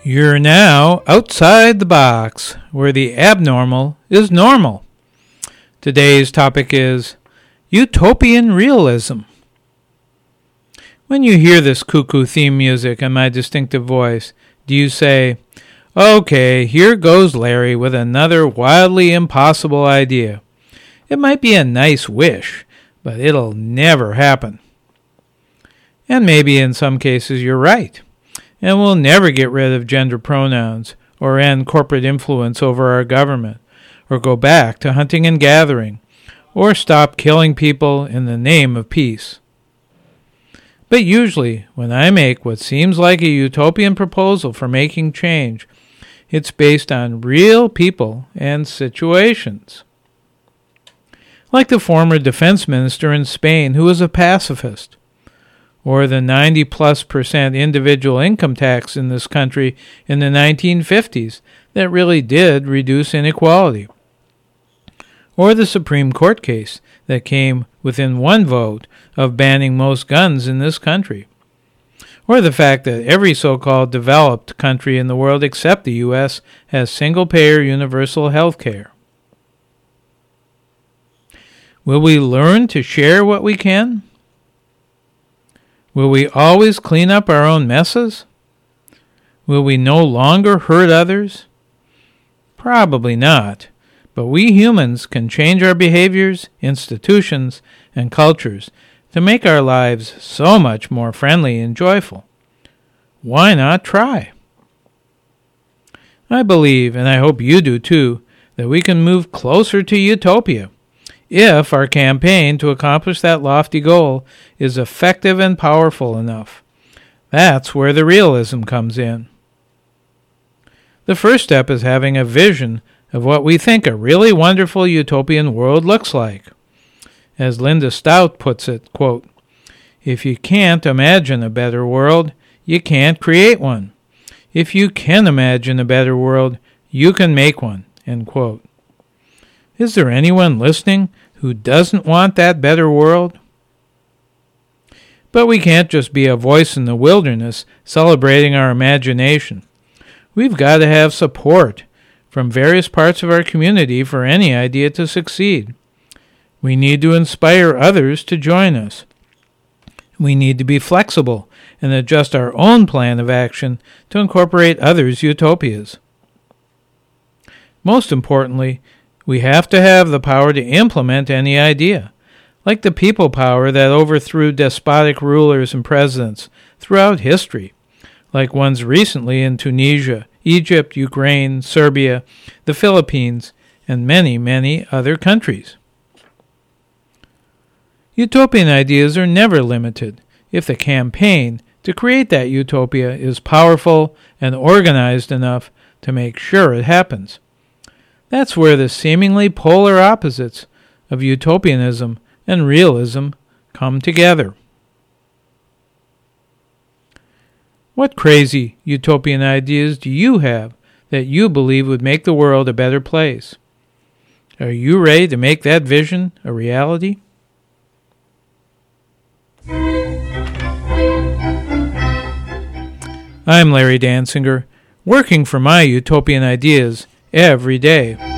You're now outside the box, where the abnormal is normal. Today's topic is utopian realism. When you hear this cuckoo theme music and my distinctive voice, do you say, "Okay, here goes Larry with another wildly impossible idea. It might be a nice wish, but it'll never happen." And maybe in some cases you're right, and we'll never get rid of gender pronouns, or end corporate influence over our government, or go back to hunting and gathering, or stop killing people in the name of peace. But usually, when I make what seems like a utopian proposal for making change, it's based on real people and situations. Like the former defense minister in Spain who was a pacifist, or the 90+% individual income tax in this country in the 1950s that really did reduce inequality, or the Supreme Court case that came within one vote of banning most guns in this country, or the fact that every so-called developed country in the world except the U.S. has single-payer universal health care. Will we learn to share what we can? Will we always clean up our own messes? Will we no longer hurt others? Probably not, but we humans can change our behaviors, institutions, and cultures to make our lives so much more friendly and joyful. Why not try? I believe, and I hope you do too, that we can move closer to utopia if our campaign to accomplish that lofty goal is effective and powerful enough. That's where the realism comes in. The first step is having a vision of what we think a really wonderful utopian world looks like. As Linda Stout puts it, quote, "If you can't imagine a better world, you can't create one. If you can imagine a better world, you can make one," end quote. Is there anyone listening who doesn't want that better world? But we can't just be a voice in the wilderness celebrating our imagination. We've got to have support from various parts of our community for any idea to succeed. We need to inspire others to join us. We need to be flexible and adjust our own plan of action to incorporate others' utopias. Most importantly, we have to have the power to implement any idea, like the people power that overthrew despotic rulers and presidents throughout history, like ones recently in Tunisia, Egypt, Ukraine, Serbia, the Philippines, and many, many other countries. Utopian ideas are never limited if the campaign to create that utopia is powerful and organized enough to make sure it happens. That's where the seemingly polar opposites of utopianism and realism come together. What crazy utopian ideas do you have that you believe would make the world a better place? Are you ready to make that vision a reality? I'm Larry Dansinger, working for my utopian ideas every day.